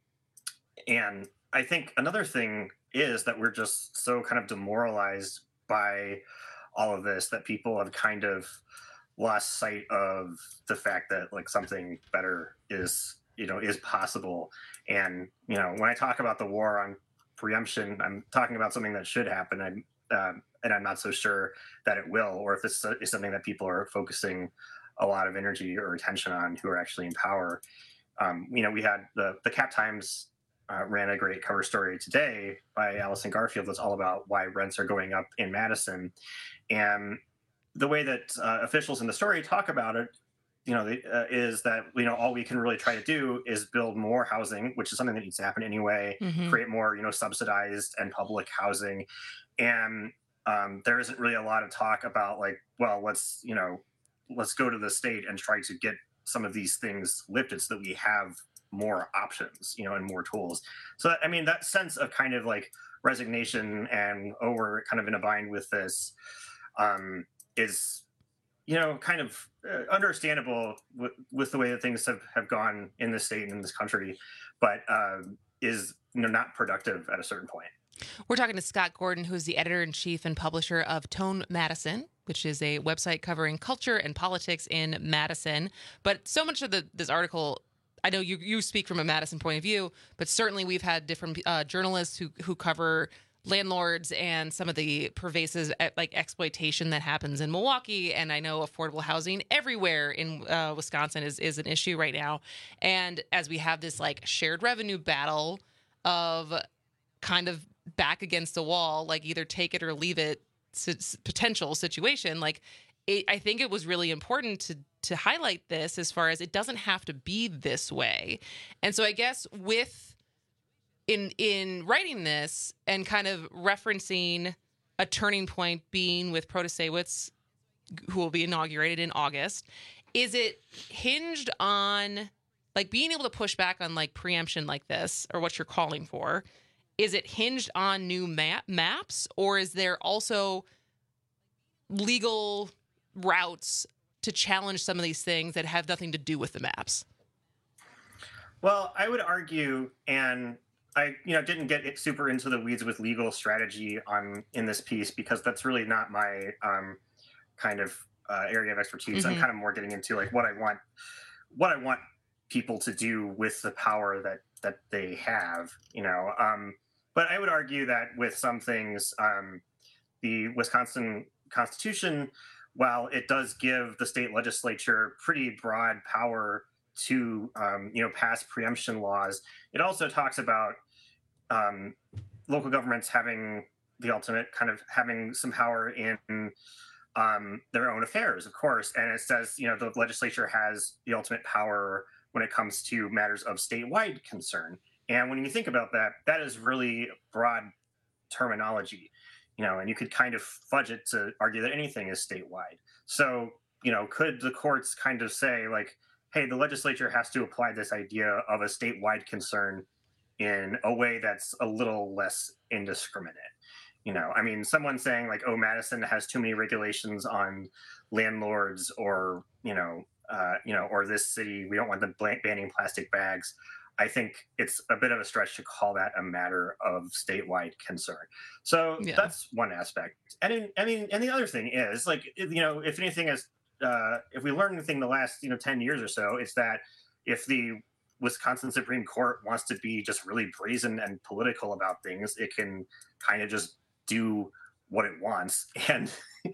and I think another thing is that we're just so kind of demoralized by all of this that people have kind of lost sight of the fact that like something better is possible. And when I talk about the war on preemption, I'm talking about something that should happen. And I'm not so sure that it will, or if this is something that people are focusing a lot of energy or attention on who are actually in power. We had the Cap Times ran a great cover story today by Allison Garfield that's all about why rents are going up in Madison. And the way that officials in the story talk about it, is that, all we can really try to do is build more housing, which is something that needs to happen anyway, create more, subsidized and public housing. And there isn't really a lot of talk about like, well, let's go to the state and try to get some of these things lifted so that we have more options, and more tools. So, I mean, that sense of kind of like resignation and, we're kind of in a bind with this is, kind of understandable with the way that things have gone in this state and in this country, but is not productive at a certain point. We're talking to Scott Gordon, who is the editor-in-chief and publisher of Tone Madison, which is a website covering culture and politics in Madison. But so much of this article, I know you speak from a Madison point of view, but certainly we've had different journalists who cover landlords and some of the pervasive exploitation that happens in Milwaukee. And I know affordable housing everywhere in Wisconsin is an issue right now. And as we have this like shared revenue battle of kind of back against the wall, like either take it or leave it potential situation, I think it was really important to highlight this as far as it doesn't have to be this way. And so I guess in writing this and kind of referencing a turning point being with Protasiewicz, who will be inaugurated in August, is it hinged on like being able to push back on like preemption like this, or what you're calling for? Is it hinged on new maps, or is there also legal routes to challenge some of these things that have nothing to do with the maps? Well, I would argue, and I didn't get super into the weeds with legal strategy in this piece because that's really not my kind of area of expertise. I'm kind of more getting into like what I want people to do with the power that they have, But I would argue that with some things, the Wisconsin Constitution, while it does give the state legislature pretty broad power to, pass preemption laws, it also talks about local governments having the ultimate kind of having some power in their own affairs, of course. And it says, the legislature has the ultimate power when it comes to matters of statewide concern. And when you think about that, that is really broad terminology, and you could kind of fudge it to argue that anything is statewide. So, could the courts kind of say like, hey, the legislature has to apply this idea of a statewide concern in a way that's a little less indiscriminate? Someone saying like, oh, Madison has too many regulations on landlords, or, or this city, we don't want them banning plastic bags. I think it's a bit of a stretch to call that a matter of statewide concern. So that's one aspect. And the other thing is like, if anything is, if we learned anything the last, 10 years or so, it's that if the Wisconsin Supreme Court wants to be just really brazen and political about things, it can kind of just do what it wants. And,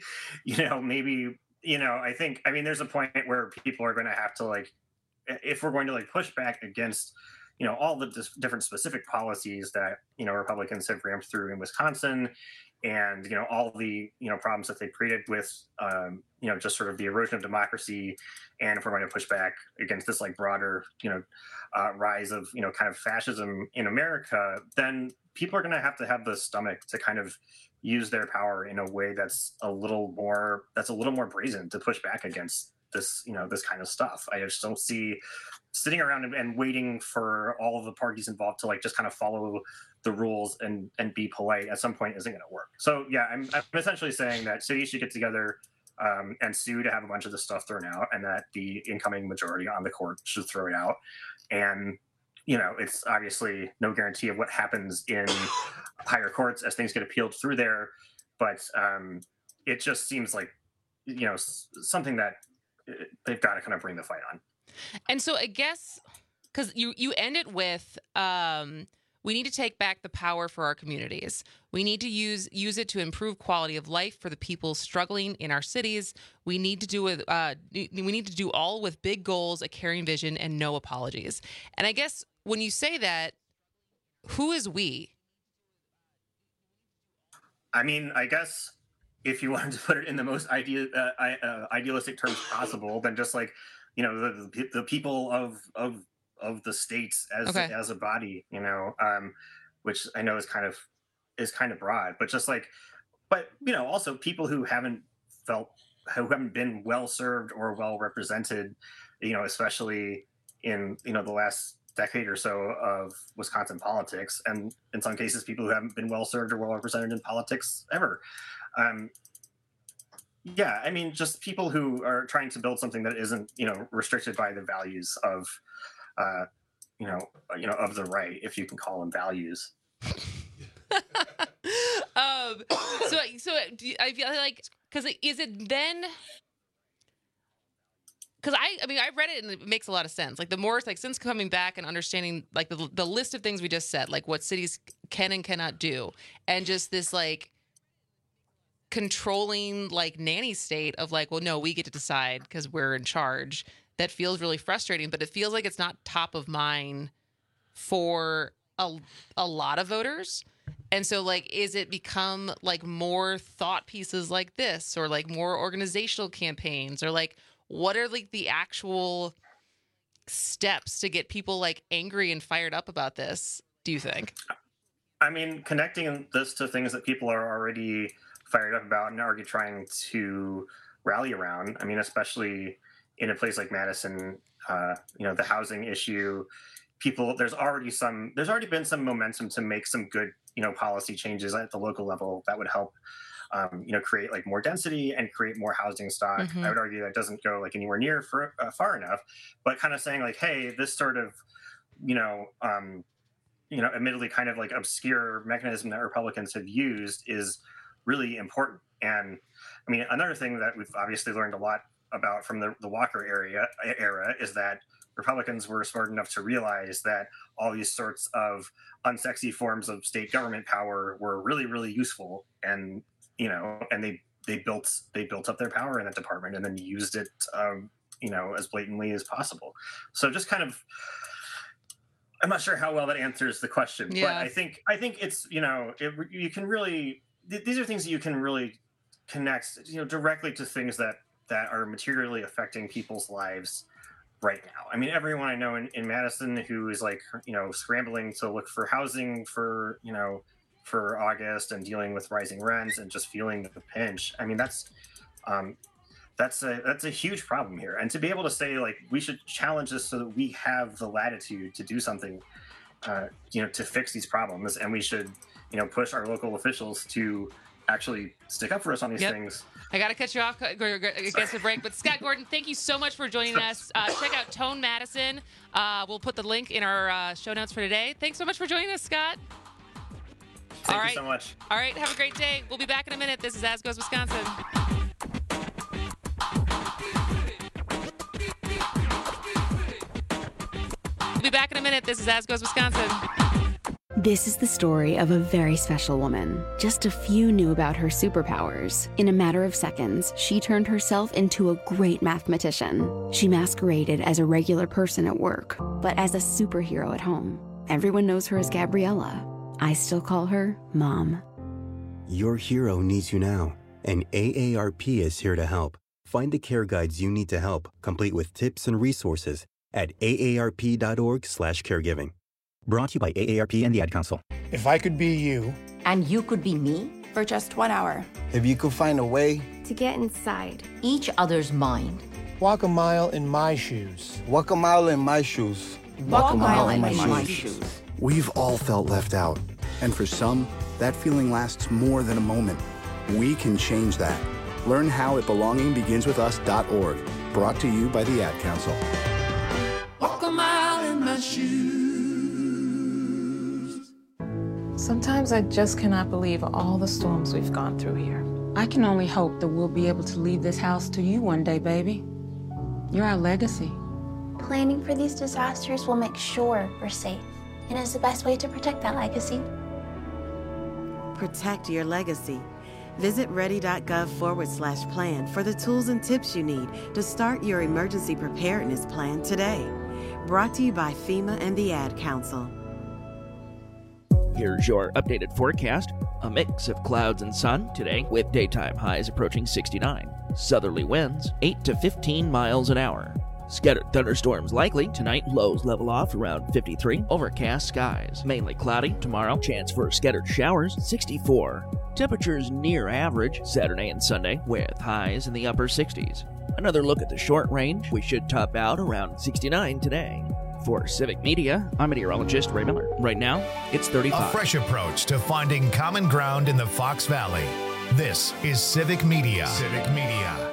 maybe, there's a point where people are going to have to like, if we're going to like push back against, all the different specific policies that, Republicans have ramped through in Wisconsin, and, all the, problems that they created with, just sort of the erosion of democracy. And if we're going to push back against this like broader, rise of, kind of fascism in America, then people are going to have the stomach to kind of use their power in a way that's a little more brazen to push back against this, this kind of stuff. I just don't see sitting around and waiting for all of the parties involved to like just kind of follow the rules and be polite at some point isn't going to work. So yeah, I'm essentially saying that cities should get together and sue to have a bunch of this stuff thrown out, and that the incoming majority on the court should throw it out. And it's obviously no guarantee of what happens in higher courts as things get appealed through there. but it just seems like, something that they've got to kind of bring the fight on. And so I guess, because you end it with, we need to take back the power for our communities. We need to use it to improve quality of life for the people struggling in our cities. We need to do it. We need to do all with big goals, a caring vision, and no apologies. And I guess when you say that, who is we? I mean, I guess if you wanted to put it in the most idealistic terms possible, then just like, the people of the states as a body, which I know is kind of broad, but just like, but also people who haven't been well served or well represented, especially in the last decade or so of Wisconsin politics, and in some cases people who haven't been well served or well represented in politics ever. Yeah, I mean, just people who are trying to build something that isn't, restricted by the values of, of the right, if you can call them values. So I feel like, because is it then? Because I mean, I read it and it makes a lot of sense. Like the more it's like since coming back and understanding like the list of things we just said, like what cities can and cannot do, and just this like controlling like nanny state of like, well, no, we get to decide because we're in charge. That feels really frustrating, but it feels like it's not top of mind for a lot of voters. And so like, is it become like more thought pieces like this, or like more organizational campaigns, or like what are like the actual steps to get people like angry and fired up about this, do you think? I mean, connecting this to things that people are already fired up about and already trying to rally around. I mean, especially in a place like Madison, the housing issue, there's already been some momentum to make some good, policy changes at the local level that would help, create like more density and create more housing stock. Mm-hmm. I would argue that doesn't go like anywhere near far enough, but kind of saying like, hey, this sort of, admittedly kind of like obscure mechanism that Republicans have used is really important. And I mean, another thing that we've obviously learned a lot about from the Walker era is that Republicans were smart enough to realize that all these sorts of unsexy forms of state government power were really, really useful, and and they built up their power in that department and then used it as blatantly as possible. So just kind of, I'm not sure how well that answers the question, but I think it's you can really, these are things that you can really connect directly to things that are materially affecting people's lives right now. I mean, everyone I know in Madison who is like, scrambling to look for housing for August and dealing with rising rents and just feeling the pinch. I mean, that's a huge problem here. And to be able to say like, we should challenge this so that we have the latitude to do something, to fix these problems. And we should, push our local officials to actually stick up for us on these things. I got to cut you off against the break. But Scott Gordon, thank you so much for joining us. Check out Tone Madison. We'll put the link in our show notes for today. Thanks so much for joining us, Scott. Thank you so much. All right. Have a great day. We'll be back in a minute. This is As Goes Wisconsin. We'll be back in a minute. This is As Goes Wisconsin. This is the story of a very special woman. Just a few knew about her superpowers. In a matter of seconds, she turned herself into a great mathematician. She masqueraded as a regular person at work, but as a superhero at home. Everyone knows her as Gabriella. I still call her Mom. Your hero needs you now, and AARP is here to help. Find the care guides you need to help, complete with tips and resources at aarp.org/caregiving. Brought to you by AARP and the Ad Council. If I could be you. And you could be me for just 1 hour. If you could find a way. To get inside each other's mind. Walk a mile in my shoes. Walk a mile in my shoes. Walk a mile in my shoes. We've all felt left out. And for some, that feeling lasts more than a moment. We can change that. Learn how at belongingbeginswithus.org. Brought to you by the Ad Council. Walk a mile in my shoes. Sometimes I just cannot believe all the storms we've gone through here. I can only hope that we'll be able to leave this house to you one day, baby. You're our legacy. Planning for these disasters will make sure we're safe, and is the best way to protect that legacy. Protect your legacy. Visit ready.gov/plan for the tools and tips you need to start your emergency preparedness plan today. Brought to you by FEMA and the Ad Council. Here's your updated forecast. A mix of clouds and sun today with daytime highs approaching 69. Southerly winds 8 to 15 miles an hour. Scattered thunderstorms likely tonight. Lows level off around 53. Overcast skies. Mainly cloudy tomorrow. Chance for scattered showers 64. Temperatures near average Saturday and Sunday with highs in the upper 60s. Another look at the short range. We should top out around 69 today. For Civic Media, I'm meteorologist Ray Miller. Right now, it's 35. A fresh approach to finding common ground in the Fox Valley. This is Civic Media. Civic Media.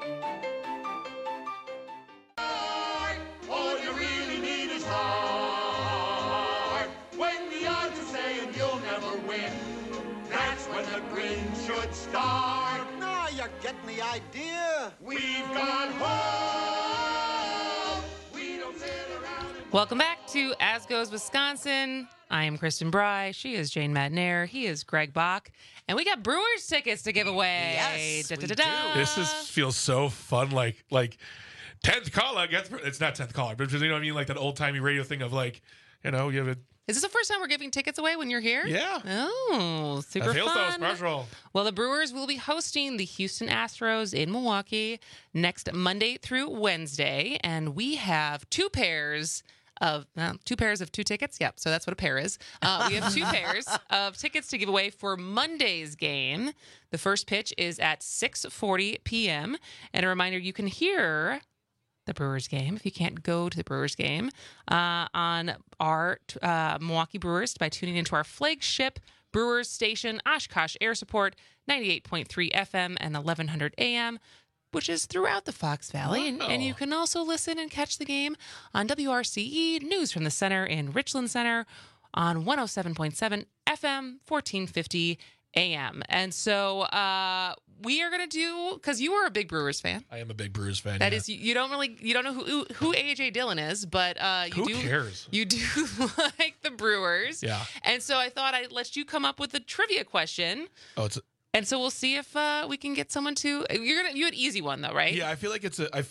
All you really need is heart. When the odds are saying you'll never win, that's when the grin should start. Now you're getting the idea. We've got hope. We don't sit around. Welcome back to As Goes Wisconsin. I am Kristen Bry. She is Jane Madnair. He is Greg Bach. And we got Brewers tickets to give away. Yes, we do. This feels so fun. Like 10th caller gets. It's not 10th caller, but you know what I mean? Like that old timey radio thing of like, you know, you have a. Is this the first time we're giving tickets away when you're here? Yeah. Oh, super That feels fun. so special. Well, the Brewers will be hosting the Houston Astros in Milwaukee next Monday through Wednesday. And we have two pairs of two tickets. Yep. So that's what a pair is. We have two pairs of tickets to give away for Monday's game. The first pitch is at 6:40 p.m. And a reminder, you can hear the Brewers game, if you can't go to the Brewers game, on our Milwaukee Brewers by tuning into our flagship Brewers station, Oshkosh Air Support, 98.3 FM and 1100 AM, which is throughout the Fox Valley. And you can also listen and catch the game on WRCE, News from the Center in Richland Center, on 107.7 FM, 1450 AM. And so we are going to do, because you are a big Brewers fan. I am a big Brewers fan. That is, you don't know who A.J. Dillon is, but Who cares? You do like the Brewers. Yeah. And so I thought I'd let you come up with a trivia question. Oh, And so we'll see if we can get someone to. You had an easy one though, right? Yeah, I feel like it's an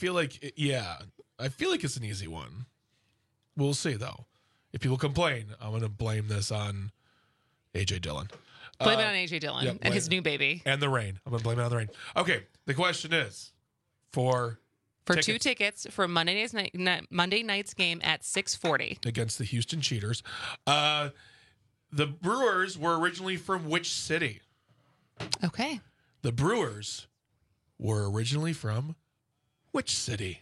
easy one. We'll see though. If people complain, I'm going to blame this on A.J. Dillon. Blame it on A.J. Dillon and his new baby. And the rain. I'm going to blame it on the rain. Okay, the question is for tickets 2 tickets for Monday night's game at 6:40 against the Houston Cheaters. The Brewers were originally from which city? Okay. The Brewers were originally from which city?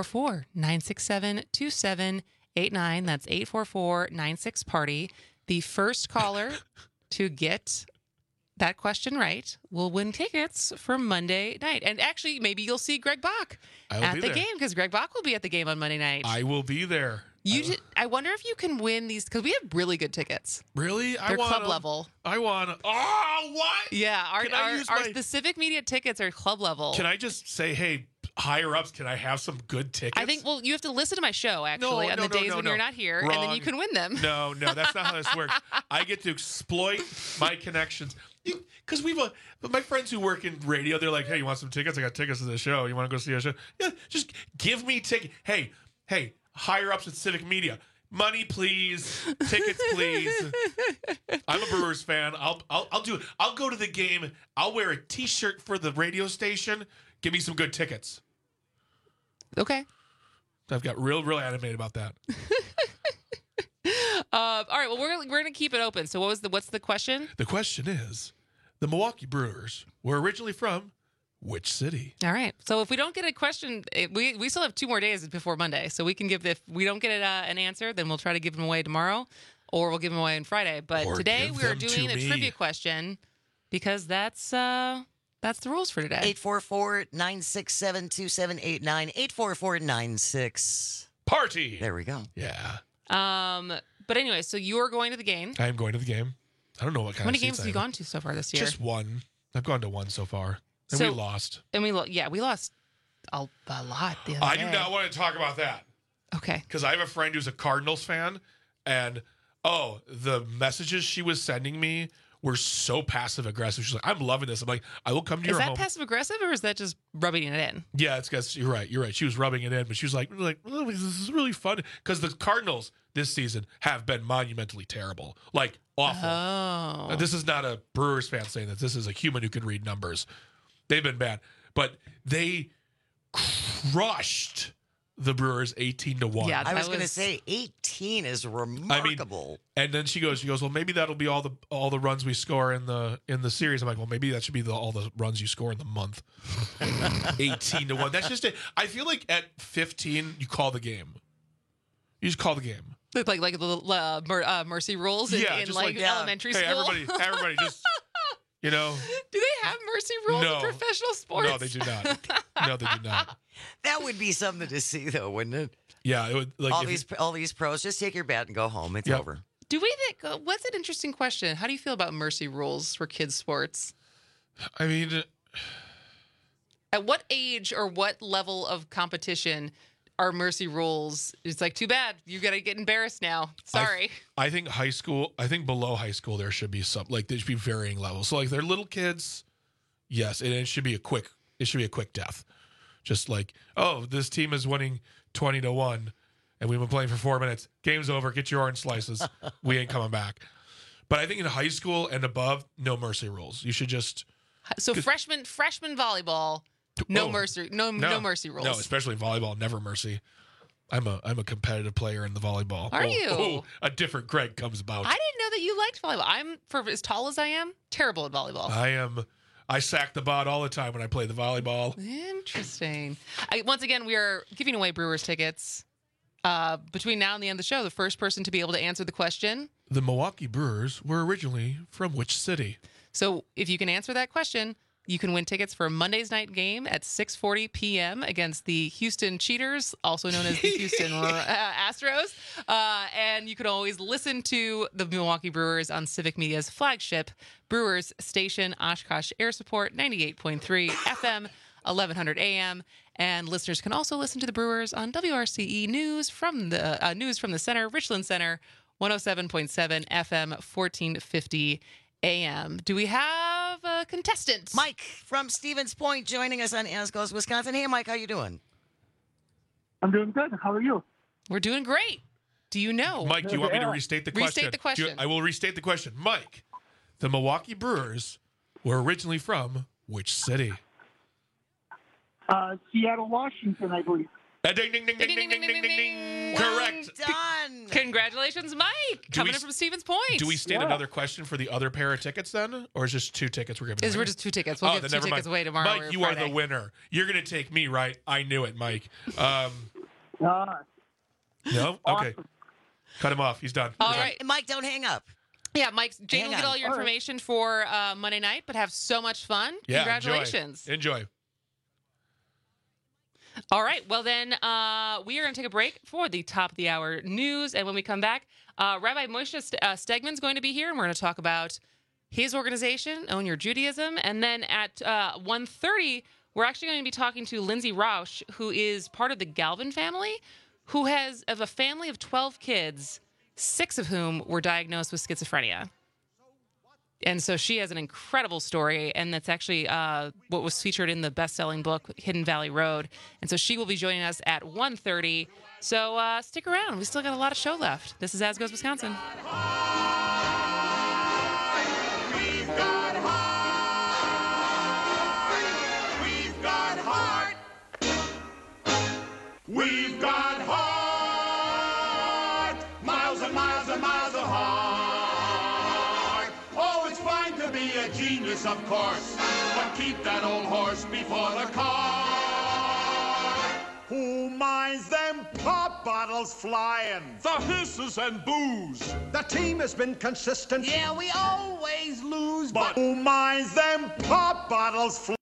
844-967-2789. That's 844-96-PARTY. The first caller to get that question right will win tickets for Monday night. And actually, maybe you'll see Greg Bach at the game, because Greg Bach will be at the game on Monday night. I will be there. I wonder if you can win these, because we have really good tickets. Really? They're club level. I want to. Oh, what? Yeah, the Civic Media tickets are club level. Can I just say, hey, higher ups, can I have some good tickets? I think, you have to listen to my show, actually, on the days when you're not here, and then you can win them. No, that's not how this works. I get to exploit my connections. Because my friends who work in radio, they're like, hey, you want some tickets? I got tickets to the show. You want to go see a show? Yeah, just give me tickets. Hey, higher ups at Civic Media. Money, please. Tickets, please. I'm a Brewers fan. I'll do it. I'll go to the game. I'll wear a T-shirt for the radio station. Give me some good tickets. Okay. I've got real animated about that. All right. Well, we're going to keep it open. So what's the question? The question is, the Milwaukee Brewers were originally from which city? All right. So if we don't get a question, we still have 2 more days before Monday. So we can if we don't get an answer, then we'll try to give them away tomorrow, or we'll give them away on Friday. But today we are doing a trivia question, because that's the rules for today. 844-967-2789. 844-96. Party. There we go. Yeah. But anyway, so you're going to the game. I am going to the game. I don't know what kind How many of games seats have you gone to so far this year? Just one. I've gone to one so far. And we lost. And we lost a lot the other I day. do not want to talk about that. Okay. Because I have a friend who's a Cardinals fan, and the messages she was sending me were so passive aggressive. She's like, I'm loving this. I'm like, I will come to your home. Is that passive aggressive or is that just rubbing it in? Yeah, it's because you're right. You're right. She was rubbing it in, but she was like, oh, this is really fun. Because the Cardinals this season have been monumentally terrible. Like, awful. Oh. This is not a Brewers fan saying this. This is a human who can read numbers. They've been bad. But they crushed the Brewers 18-1. Yeah, I was going to say 18 is remarkable. And then she goes, well, maybe that'll be all the runs we score in the series. I'm like, well, maybe that should be all the runs you score in the month. 18-1. That's just it. I feel like at 15, you call the game. You just call the game. Like the little mercy rules in elementary school. Everybody just, Do they have mercy rules in professional sports? No, they do not. No, they do not. That would be something to see, though, wouldn't it? Yeah, it would. Like all these pros, just take your bat and go home. It's over. Do we think? What's an interesting question? How do you feel about mercy rules for kids' sports? I mean, at what age or what level of competition are mercy rules? It's like, too bad, you got to get embarrassed now. Sorry. I think high school. I think below high school there should be there should be varying levels. So like they're little kids, yes, and it should be a quick death. Just like, oh, this team is winning 20-1, and we've been playing for 4 minutes. Game's over. Get your orange slices. We ain't coming back. But I think in high school and above, no mercy rules. You should just freshman volleyball, no mercy rules. No, especially volleyball, never mercy. I'm a competitive player in the volleyball. Are you? A different Greg comes about. I didn't know that you liked volleyball. I'm, for as tall as I am, terrible at volleyball. I sack the bot all the time when I play the volleyball. Interesting. Once again, we are giving away Brewers tickets. Between now and the end of the show, the first person to be able to answer the question. The Milwaukee Brewers were originally from which city? So if you can answer that question, you can win tickets for Monday's night game at 6:40 p.m. against the Houston Cheaters, also known as the Houston Astros. And you can always listen to the Milwaukee Brewers on Civic Media's flagship Brewers station, Oshkosh Air Support, 98.3 FM, 1100 AM. And listeners can also listen to the Brewers on WRCE News from the Center, Richland Center, 107.7 FM, 1450 AM. Do we have a contestant? Mike from Stevens Point joining us on As Goes Wisconsin. Hey, Mike, how you doing? I'm doing good. How are you? We're doing great. Do you know? Mike, do you want me to restate the question? Restate the question. I will restate the question. Mike, the Milwaukee Brewers were originally from which city? Seattle, Washington, I believe. Ding, ding, ding, ding, ding, ding, ding, ding, ding. Correct. Done. Congratulations, Mike. Coming in from Stevens Point. Do we state another question for the other pair of tickets then? Or is just 2 tickets we're giving away? We're just 2 tickets. We'll give 2 tickets away tomorrow. Mike, you are the winner. You're going to take me, right? I knew it, Mike. No? Okay. Cut him off. He's done. All right. Mike, don't hang up. Yeah, Mike, Jane will get all your information for Monday night, but have so much fun. Yeah, congratulations. Enjoy. All right. Well, then we are going to take a break for the top of the hour news. And when we come back, Rabbi Moshe Stegman's going to be here, and we're going to talk about his organization, Own Your Judaism. And then at 1:30, we're actually going to be talking to Lindsay Rausch, who is part of the Galvin family, who has of a family of 12 kids, 6 of whom were diagnosed with schizophrenia. And so she has an incredible story, and that's actually what was featured in the best-selling book, Hidden Valley Road. And so she will be joining us at 1:30. So stick around. We still got a lot of show left. This is As Goes Wisconsin. We've got heart. We've got heart. We've got heart. Miles and miles and miles of heart. Be a genius, of course, but keep that old horse before the cart. Who minds them pop bottles flying? The hisses and booze. The team has been consistent. Yeah, we always lose, but who minds them pop bottles flying?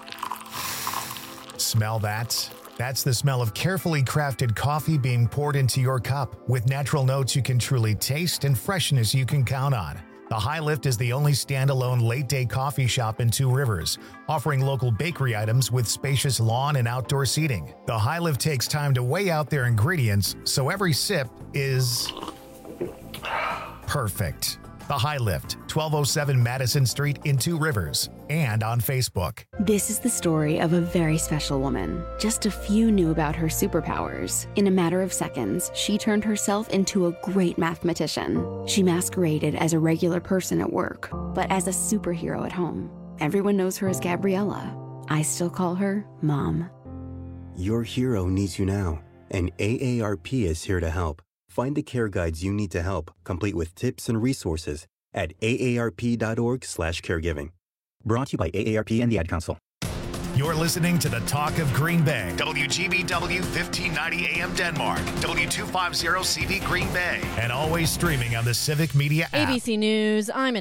Smell that? That's the smell of carefully crafted coffee being poured into your cup with natural notes you can truly taste and freshness you can count on. The High Lift is the only standalone late-day coffee shop in Two Rivers, offering local bakery items with spacious lawn and outdoor seating. The High Lift takes time to weigh out their ingredients, so every sip is perfect. The High Lift, 1207 Madison Street in Two Rivers, and on Facebook. This is the story of a very special woman. Just a few knew about her superpowers. In a matter of seconds, she turned herself into a great mathematician. She masqueraded as a regular person at work, but as a superhero at home. Everyone knows her as Gabriella. I still call her Mom. Your hero needs you now, and AARP is here to help. Find the care guides you need to help, complete with tips and resources at aarp.org/caregiving. Brought to you by AARP and the Ad Council. You're listening to the Talk of Green Bay. WGBW 1590 AM Denmark. W250 CV Green Bay. And always streaming on the Civic Media app. ABC News, I'm